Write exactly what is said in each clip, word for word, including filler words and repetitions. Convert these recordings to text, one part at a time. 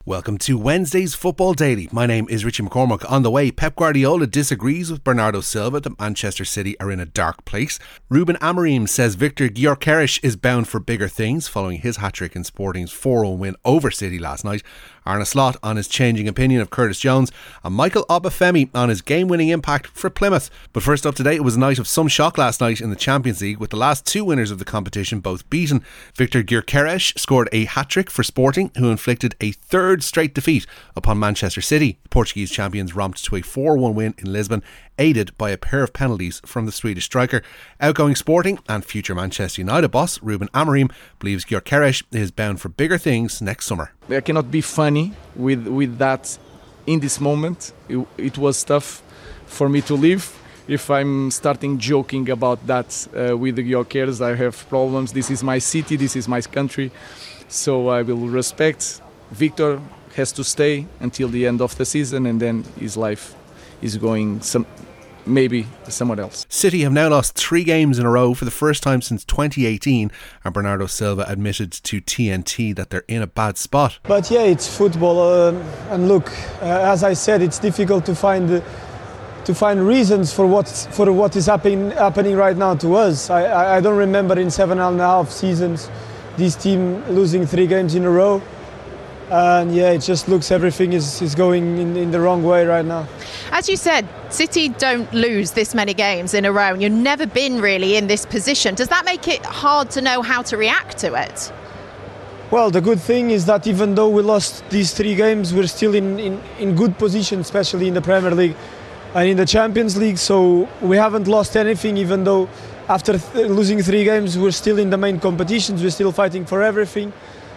Welcome to Wednesday's Football Daily. My name is Richie McCormack. On the way, Pep Guardiola disagrees with Bernardo Silva that Manchester City are in a dark place. Ruben Amorim says Viktor Gyökeres is bound for bigger things following his hat-trick in Sporting's four one win over City last night. Arne Slot on his changing opinion of Curtis Jones, and Michael Obafemi on his game-winning impact for Plymouth. But first up today, it was a night of some shock last night in the Champions League, with the last two winners of the competition both beaten. Viktor Gyökeres scored a hat-trick for Sporting, who inflicted a third straight defeat upon Manchester City. The Portuguese champions romped to a four one win in Lisbon, aided by a pair of penalties from the Swedish striker. Outgoing Sporting and future Manchester United boss Ruben Amorim believes Gyökeres is bound for bigger things next summer. I cannot be funny with with that in this moment. It, it was tough for me to live. If I'm starting joking about that uh, with the Gyökeres, I have problems. This is my city, this is my country, so I will respect. Victor has to stay until the end of the season, and then his life is going some maybe somewhere else. City have now lost three games in a row for the first time since twenty eighteen, and Bernardo Silva admitted to T N T that they're in a bad spot. But yeah, it's football, uh, and look, uh, as I said, it's difficult to find uh, to find reasons for what for what is happening happening right now to us. I, I, I don't remember in seven and a half seasons this team losing three games in a row. And yeah, it just looks everything is, is going in, in the wrong way right now. As you said, City don't lose this many games in a row, and you've never been really in this position. Does that make it hard to know how to react to it? Well, the good thing is that even though we lost these three games, we're still in, in, in good position, especially in the Premier League and in the Champions League. So we haven't lost anything, even though after th- losing three games, we're still in the main competitions. We're still fighting for everything.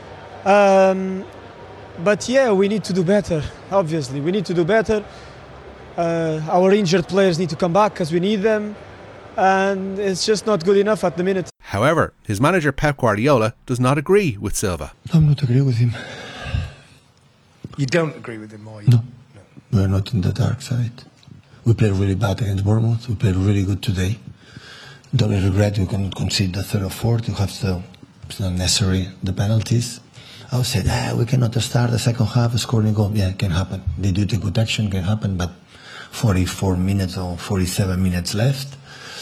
Um, But yeah, we need to do better, obviously. We need to do better. Uh, our injured players need to come back because we need them. And it's just not good enough at the minute. However, his manager Pep Guardiola does not agree with Silva. I'm not agree with him. You don't agree with him, or you? No, no. We're not in the dark side. We played really bad against Bournemouth. We played really good today. The only regret we cannot concede the third or fourth. You have the, it's not necessary, the penalties. I would say, ah, we cannot start the second half scoring a goal. Yeah, it can happen. They do take good action, can happen, but forty-four minutes or forty-seven minutes left.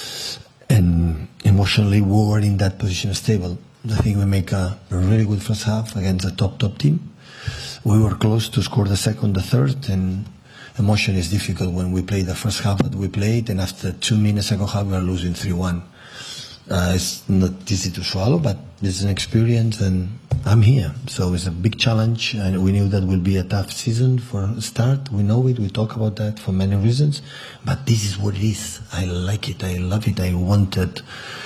And emotionally, we were in that position stable. I think we make a, a really good first half against a top, top team. We were close to score the second, the third, and emotion is difficult when we play the first half that we played, and after two minutes, second half, we are losing three one. Uh, it's not easy to swallow, but it's an experience, and I'm here. So it's a big challenge, and we knew that will be a tough season for a start. We know it. We talk about that for many reasons, but this is what it is. I like it. I love it. I wanted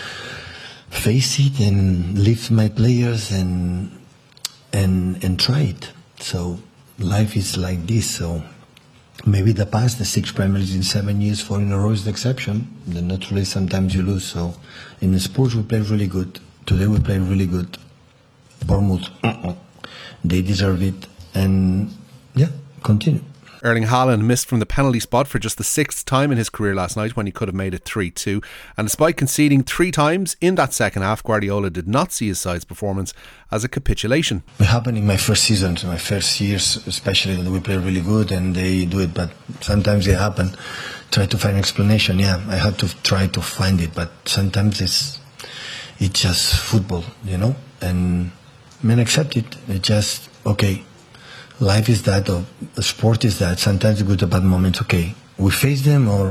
face it and lift my players and and and try it. So life is like this. So maybe the past, the six Premier Leagues in seven years, four in a row is the exception. Then naturally, sometimes you lose. So in the sports, we played really good. Today we played really good. Bournemouth, uh-uh. They deserve it. And yeah, continue. Erling Haaland missed from the penalty spot for just the sixth time in his career last night, when he could have made it three two. And despite conceding three times in that second half, Guardiola did not see his side's performance as a capitulation. It happened in my first season, so my first years, especially, that we play really good and they do it, but sometimes it happen. Try to find an explanation. Yeah, I had to try to find it, but sometimes it's it's just football, you know, and I mean, accept it. It's just okay. Life is that, or sport is that. Sometimes good or bad moments, okay. We face them, or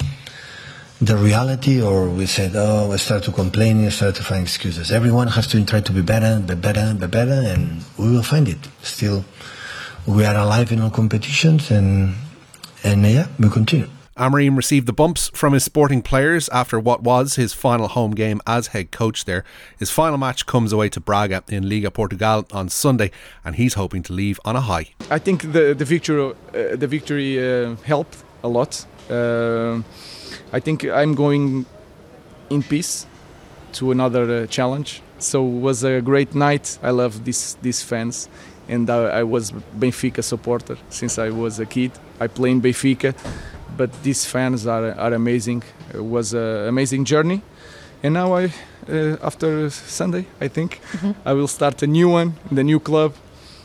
the reality, or we said, oh, we start to complain, we start to find excuses. Everyone has to try to be better, be better, be better, and we will find it. Still, we are alive in all competitions, and and yeah, we continue. Amorim received the bumps from his Sporting players after what was his final home game as head coach there. His final match comes away to Braga in Liga Portugal on Sunday, and he's hoping to leave on a high. I think the the victory uh, the victory uh, helped a lot. Uh, I think I'm going in peace to another uh, challenge. So it was a great night. I love this these fans, and I, I was Benfica supporter since I was a kid. I play in Benfica. But these fans are are amazing. It was an amazing journey, and now I, uh, after Sunday, I think mm-hmm. I will start a new one in the new club,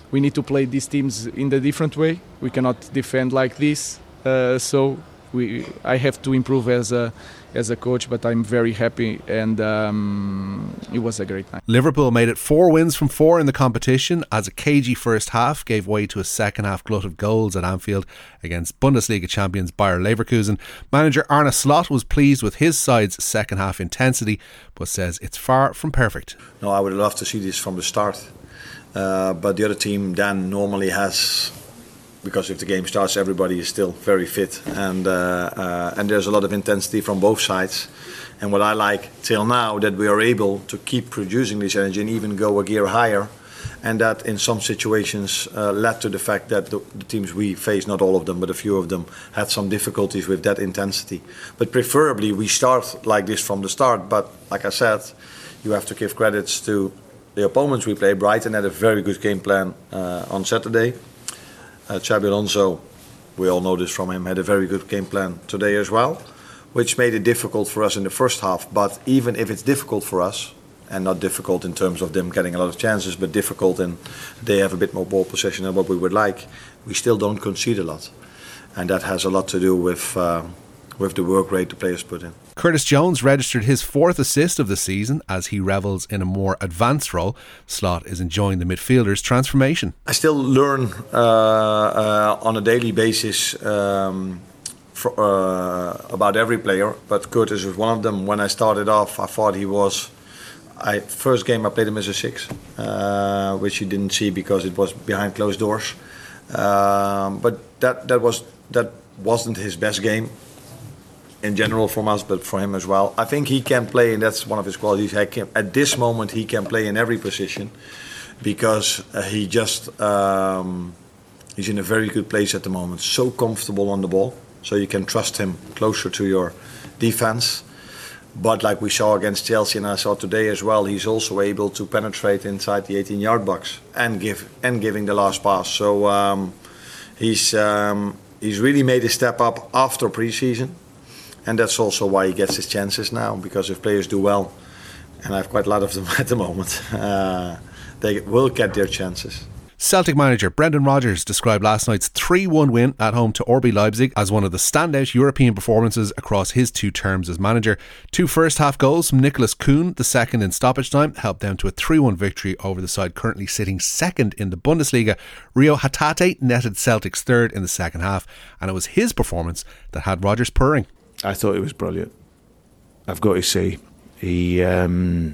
we need to play these teams in a different way. We cannot defend like this. Uh, so we, I have to improve as a as a coach, but I'm very happy, and um, it was a great night. Liverpool made it four wins from four in the competition as a cagey first half gave way to a second half glut of goals at Anfield against Bundesliga champions Bayer Leverkusen. Manager Arne Slot was pleased with his side's second half intensity, but says it's far from perfect. No, I would love to see this from the start, uh, but the other team then normally has, because if the game starts, everybody is still very fit, and uh, uh, and there's a lot of intensity from both sides. And what I like till now, that we are able to keep producing this energy and even go a gear higher, and that in some situations uh, led to the fact that the, the teams we face, not all of them, but a few of them, had some difficulties with that intensity. But preferably we start like this from the start. But like I said, you have to give credits to the opponents we play. Brighton had a very good game plan uh, on Saturday. Uh, Xabi Alonso, we all know this from him, had a very good game plan today as well, which made it difficult for us in the first half. But even if it's difficult for us, and not difficult in terms of them getting a lot of chances, but difficult in they have a bit more ball possession than what we would like, we still don't concede a lot. And that has a lot to do with uh, with the work rate the players put in. Curtis Jones registered his fourth assist of the season as he revels in a more advanced role. Slot is enjoying the midfielder's transformation. I still learn uh, uh, on a daily basis um, for, uh, about every player, but Curtis was one of them. When I started off, I thought he was... I, first game I played him as a six, uh, which you didn't see because it was behind closed doors. Um, but that that was that wasn't his best game in general from us, but for him as well. I think he can play, and that's one of his qualities. He can, at this moment, he can play in every position because uh, he just um, he's in a very good place at the moment. So comfortable on the ball, so you can trust him closer to your defense. But like we saw against Chelsea, and I saw today as well, he's also able to penetrate inside the eighteen-yard box and give and giving the last pass. So um, he's um, he's really made a step up after pre-season. And that's also why he gets his chances now, because if players do well, and I have quite a lot of them at the moment, uh, they will get their chances. Celtic manager Brendan Rodgers described last night's three one win at home to R B Leipzig as one of the standout European performances across his two terms as manager. Two first half goals from Nicholas Kuhn, the second in stoppage time, helped them to a three one victory over the side currently sitting second in the Bundesliga. Rio Hatate netted Celtic's third in the second half, and it was his performance that had Rodgers purring. I thought he was brilliant. I've got to say, he um,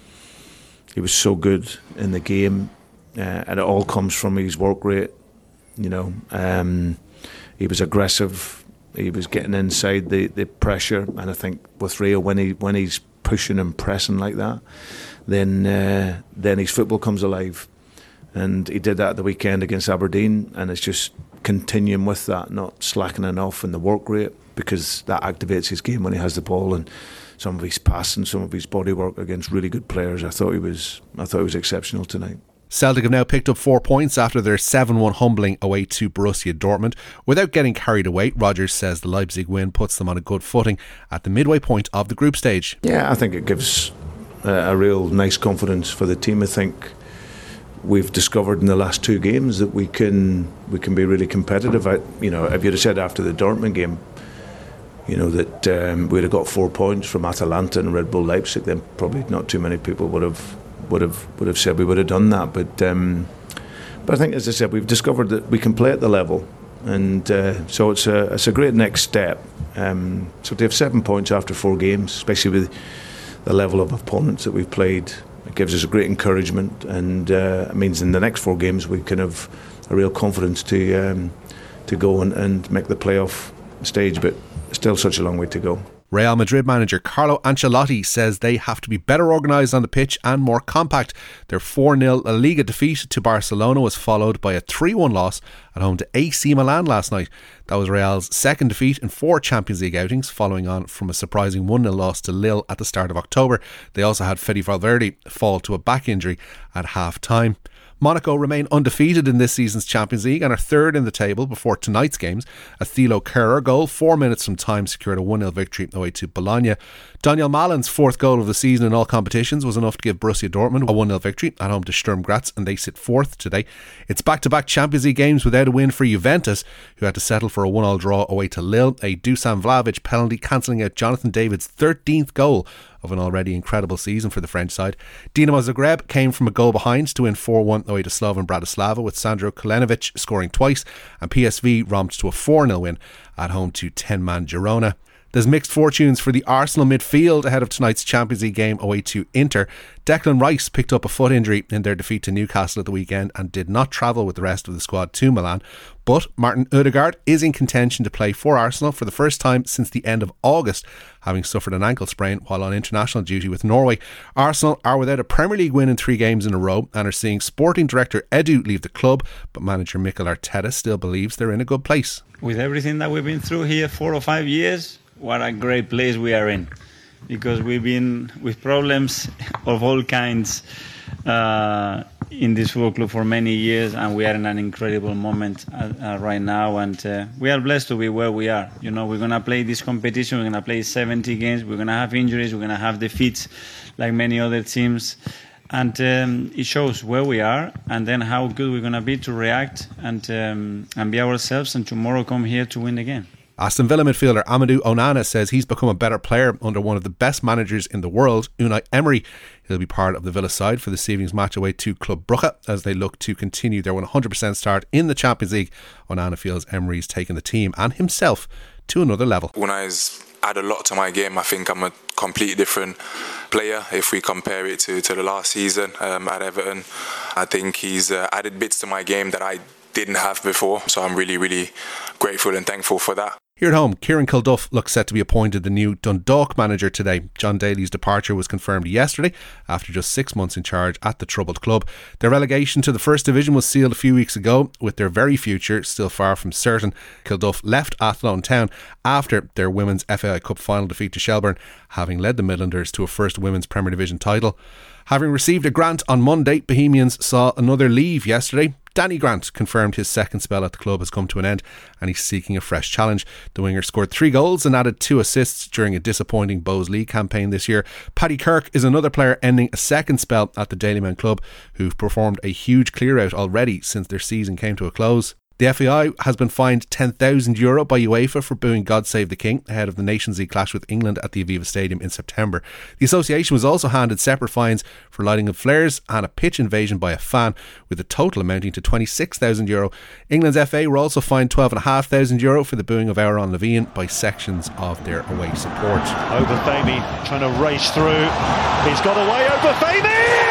he was so good in the game, uh, and it all comes from his work rate. You know, um, he was aggressive. He was getting inside the, the pressure, and I think with Rio, when he when he's pushing and pressing like that, then uh, then his football comes alive, and he did that at the weekend against Aberdeen, and it's just continuing with that, not slackening off in the work rate, because that activates his game when he has the ball, and some of his passing, some of his body work against really good players. I thought he was, I thought he was exceptional tonight. Celtic have now picked up four points after their seven one humbling away to Borussia Dortmund. Without getting carried away, Rodgers says the Leipzig win puts them on a good footing at the midway point of the group stage. Yeah, I think it gives a, a real nice confidence for the team. I think we've discovered in the last two games that we can we can be really competitive. I, you know, if you'd have said after the Dortmund game, you know, that um, we'd have got four points from Atalanta and Red Bull Leipzig, then probably not too many people would have would have would have said we would have done that. But um, but I think, as I said, we've discovered that we can play at the level, and uh, so it's a it's a great next step. Um, so to have seven points after four games, especially with the level of opponents that we've played, it gives us a great encouragement, and uh, it means in the next four games we can have a real confidence to um, to go and, and make the playoff stage. But still such a long way to go. Real Madrid manager Carlo Ancelotti says they have to be better organised on the pitch and more compact. Their four nil La Liga defeat to Barcelona was followed by a three one loss at home to A C Milan last night. That was Real's second defeat in four Champions League outings, following on from a surprising one nil loss to Lille at the start of October. They also had Fede Valverde fall to a back injury at half time. Monaco remain undefeated in this season's Champions League and are third in the table before tonight's games. A Thilo Kehrer goal, four minutes from time, secured a one nil victory away to Bologna. Daniel Malin's fourth goal of the season in all competitions was enough to give Borussia Dortmund a one nil victory at home to Sturm Graz, and they sit fourth today. It's back-to-back Champions League games without a win for Juventus, who had to settle for a one all draw away to Lille. A Dusan Vlahovic penalty cancelling out Jonathan David's thirteenth goal of an already incredible season for the French side. Dinamo Zagreb came from a goal behind to win four one away to Slovan Bratislava, with Sandro Kalinovic scoring twice, and P S V romped to a four nil win at home to ten-man Girona. There's mixed fortunes for the Arsenal midfield ahead of tonight's Champions League game away to Inter. Declan Rice picked up a foot injury in their defeat to Newcastle at the weekend and did not travel with the rest of the squad to Milan. But Martin Odegaard is in contention to play for Arsenal for the first time since the end of August, having suffered an ankle sprain while on international duty with Norway. Arsenal are without a Premier League win in three games in a row and are seeing sporting director Edu leave the club, but manager Mikel Arteta still believes they're in a good place. With everything that we've been through here, four or five years, what a great place we are in, because we've been with problems of all kinds uh, in this football club for many years, and we are in an incredible moment uh, uh, right now, and uh, we are blessed to be where we are. You know, we're going to play this competition, we're going to play seventy games, we're going to have injuries, we're going to have defeats like many other teams, and um, it shows where we are and then how good we're going to be to react and um, and be ourselves, and tomorrow come here to win the game. Aston Villa midfielder Amadou Onana says he's become a better player under one of the best managers in the world, Unai Emery. He'll be part of the Villa side for this evening's match away to Club Brugge as they look to continue their one hundred percent start in the Champions League. Onana feels Emery's taken the team and himself to another level. Unai's added a lot to my game. I think I'm a completely different player if we compare it to, to the last season um, at Everton. I think he's uh, added bits to my game that I didn't have before, so I'm really, really grateful and thankful for that. Here at home, Kieran Kilduff looks set to be appointed the new Dundalk manager today. John Daly's departure was confirmed yesterday after just six months in charge at the troubled club. Their relegation to the First Division was sealed a few weeks ago, with their very future still far from certain. Kilduff left Athlone Town after their Women's F A I Cup final defeat to Shelbourne, having led the Midlanders to a first Women's Premier Division title. Having received a grant on Monday, Bohemians saw another leave yesterday. Danny Grant confirmed his second spell at the club has come to an end and he's seeking a fresh challenge. The winger scored three goals and added two assists during a disappointing Bows League campaign this year. Paddy Kirk is another player ending a second spell at the Daleyman club, who've performed a huge clear out already since their season came to a close. The F A I has been fined ten thousand euro by UEFA for booing God Save the King ahead of the Nations League clash with England at the Aviva Stadium in September. The association was also handed separate fines for lighting of flares and a pitch invasion by a fan, with a total amounting to twenty-six thousand euro. England's F A were also fined twelve thousand five hundred euro for the booing of Aaron Levine by sections of their away support. Obafemi trying to race through. He's got away, Obafemi!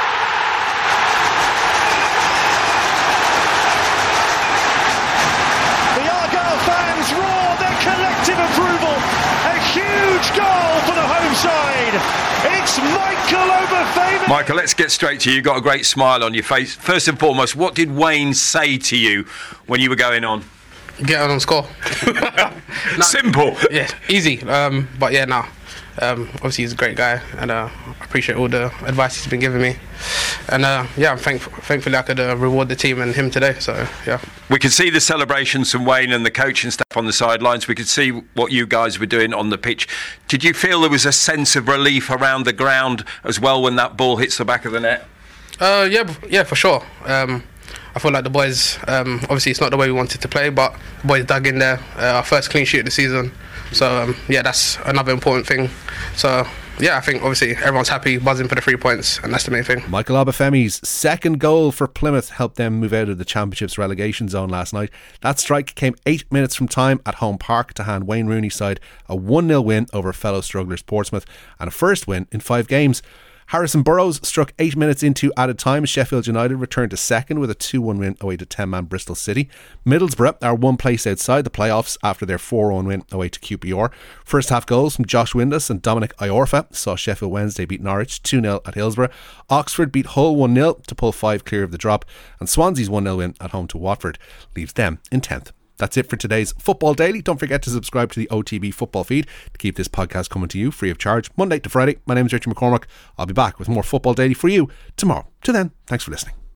Roar their collective approval. A huge goal for the home side. It's Michael Obafemi. Michael, let's get straight to you. You've got a great smile on your face. First and foremost, what did Wayne say to you when you were going on? Get on and score. nah, Simple. Yeah, easy. Um, but yeah, now. Nah. Um, obviously he's a great guy, and uh, I appreciate all the advice he's been giving me, and uh, yeah, I'm thankful, thankfully I could uh, reward the team and him today, so yeah. We could see the celebrations from Wayne and the coaching staff on the sidelines. We could see what you guys were doing on the pitch. Did you feel there was a sense of relief around the ground as well when that ball hits the back of the net? Uh, yeah, yeah, for sure. Um, I feel like the boys, um, obviously it's not the way we wanted to play, but the boys dug in there. Uh, our first clean sheet of the season. So, um, yeah, that's another important thing. So, yeah, I think obviously everyone's happy, buzzing for the three points, and that's the main thing. Michael Obafemi's second goal for Plymouth helped them move out of the Championship's relegation zone last night. That strike came eight minutes from time at Home Park to hand Wayne Rooney's side a one nil win over fellow strugglers Portsmouth and a first win in five games. Harrison Burrows struck eight minutes into added time as Sheffield United returned to second with a two one win away to ten-man Bristol City. Middlesbrough are one place outside the playoffs after their four one win away to Q P R. First half goals from Josh Windus and Dominic Iorfa saw Sheffield Wednesday beat Norwich two nil at Hillsborough. Oxford beat Hull one nil to pull five clear of the drop, and Swansea's one nil win at home to Watford leaves them in tenth. That's it for today's Football Daily. Don't forget to subscribe to the O T B Football feed to keep this podcast coming to you free of charge Monday to Friday. My name is Richard McCormack. I'll be back with more Football Daily for you tomorrow. Till then, thanks for listening.